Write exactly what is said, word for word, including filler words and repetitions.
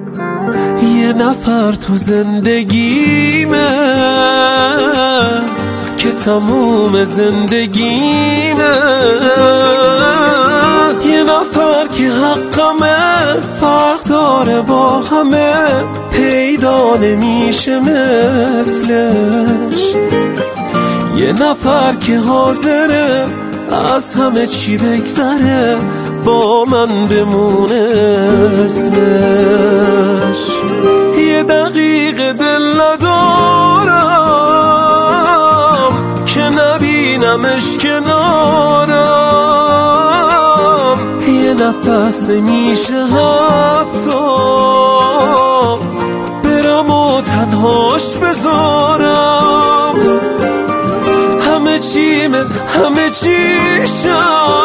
یه نفر تو زندگیمه که تموم زندگیمه، یه نفر که حقمه فرق داره با همه، پیدا نمیشه مثلش. یه نفر که حاضره از همه چی بگذره، با من بمونه اسمش. یه دقیقه دل ندارم که نبینمش کنارم، یه نفس نمیشه حتی برم و تنهاش بذارم. همه چیمه همه چیشم